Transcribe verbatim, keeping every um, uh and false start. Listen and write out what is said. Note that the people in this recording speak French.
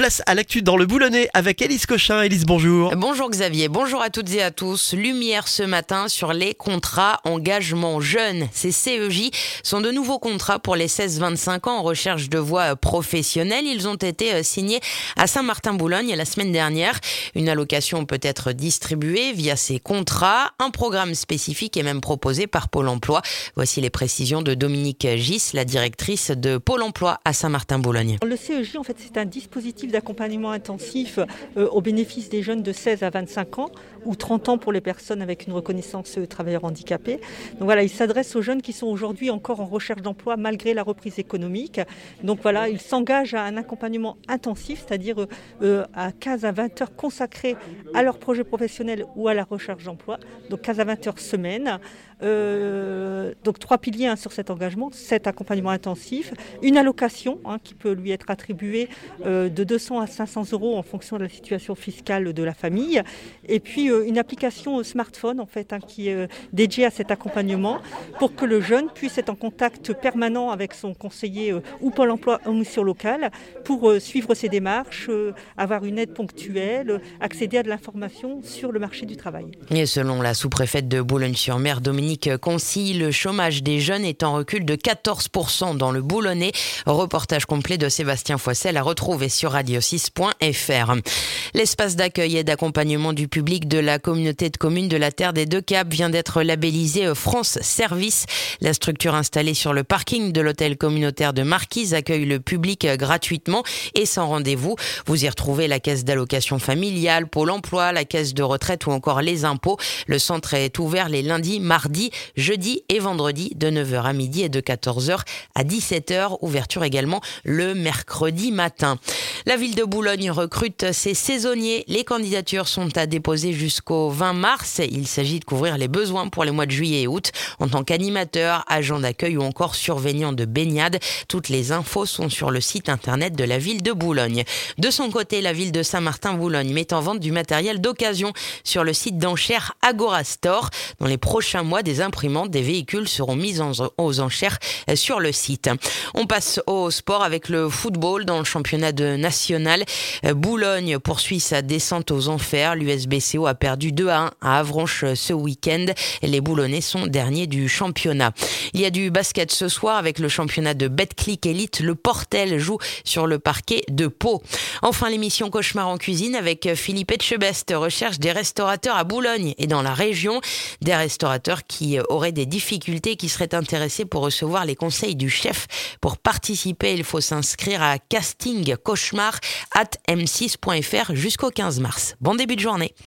Place à l'actu dans le Boulonnais avec Élise Cochin. Élise, bonjour. Bonjour Xavier, bonjour à toutes et à tous. Lumière ce matin sur les contrats engagement jeunes. Ces C E J sont de nouveaux contrats pour les seize vingt-cinq ans en recherche de voie professionnelle. Ils ont été signés à Saint-Martin-Boulogne la semaine dernière. Une allocation peut être distribuée via ces contrats. Un programme spécifique est même proposé par Pôle emploi. Voici les précisions de Dominique Gis, la directrice de Pôle emploi à Saint-Martin-Boulogne. Le C E J, en fait, c'est un dispositif d'accompagnement intensif euh, au bénéfice des jeunes de seize à vingt-cinq ans ou trente ans pour les personnes avec une reconnaissance euh, travailleurs handicapés. Donc voilà, il s'adresse aux jeunes qui sont aujourd'hui encore en recherche d'emploi malgré la reprise économique. Donc voilà, il s'engage à un accompagnement intensif, c'est-à-dire euh, à quinze à vingt heures consacrées à leur projet professionnel ou à la recherche d'emploi. Donc quinze à vingt heures semaine. Euh, donc trois piliers hein, sur cet engagement, cet accompagnement intensif, une allocation hein, qui peut lui être attribuée euh, de deux cents à cinq cents euros en fonction de la situation fiscale de la famille, et puis euh, une application smartphone en fait hein, qui est euh, dédiée à cet accompagnement pour que le jeune puisse être en contact permanent avec son conseiller euh, ou Pôle emploi ou mission locale pour euh, suivre ses démarches, euh, avoir une aide ponctuelle, euh, accéder à de l'information sur le marché du travail. Et selon la sous-préfète de Boulogne-sur-Mer, Dominique Concy, le chômage des jeunes est en recul de quatorze pour cent dans le Boulonnais. Reportage complet de Sébastien Foissel à retrouver sur radio six point f r. L'espace d'accueil et d'accompagnement du public de la communauté de communes de la Terre des Deux Caps vient d'être labellisé France Service. La structure installée sur le parking de l'hôtel communautaire de Marquise accueille le public gratuitement et sans rendez-vous. Vous y retrouvez la caisse d'allocation familiale, Pôle emploi, la caisse de retraite ou encore les impôts. Le centre est ouvert les lundis, mardis, jeudi et vendredi de neuf heures à midi et de quatorze heures à dix-sept heures. Ouverture également le mercredi matin. La ville de Boulogne recrute ses saisonniers. Les candidatures sont à déposer jusqu'au vingt mars. Il s'agit de couvrir les besoins pour les mois de juillet et août en tant qu'animateur, agent d'accueil ou encore surveillant de baignade. Toutes les infos sont sur le site internet de la ville de Boulogne. De son côté, la ville de Saint-Martin-Boulogne met en vente du matériel d'occasion sur le site d'enchères Agora Store. Dans les prochains mois, des imprimantes, des véhicules seront mis en, aux enchères sur le site. On passe au sport avec le football dans le championnat de national. Boulogne poursuit sa descente aux enfers. L'U S B C O a perdu deux à un à Avranches ce week-end. Les Boulonnais sont derniers du championnat. Il y a du basket ce soir avec le championnat de Betclic Elite. Le Portel joue sur le parquet de Pau. Enfin, l'émission Cauchemar en cuisine avec Philippe Etchebest recherche des restaurateurs à Boulogne et dans la région. Des restaurateurs qui auraient des difficultés, qui seraient intéressés pour recevoir les conseils du chef. Pour participer, il faut s'inscrire à casting cauchemar arobase m six point f r jusqu'au quinze mars. Bon début de journée.